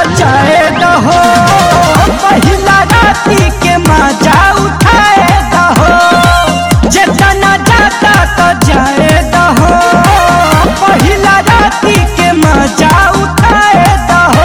जाए दहो पहिला राती के मजा उठाए दहो जितना जाता तो जाए दहो पहिला राती के मजा उठाए दहो।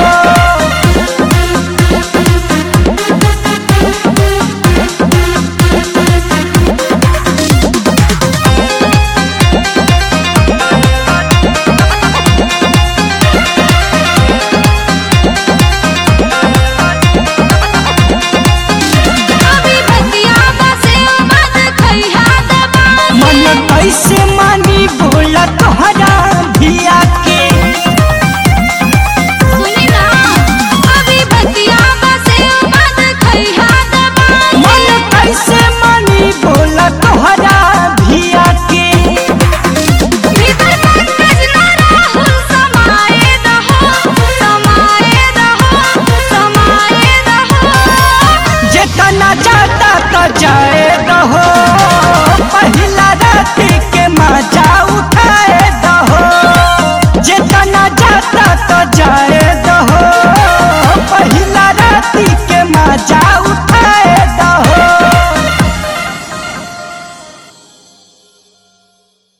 कैसे मानी बोला तोहरा भिया के सुनी ना अभी बतिया बसे मत खइहा दबा मन कैसे मानी बोला तोहरा भिया के भीतर पंकज ना राहुल समाए दहो समाए दहो समाए दहो जितना जाता तो जाए दहो पहिला राती के मजा उठाए दहो जितना जाता तो जाए दहो।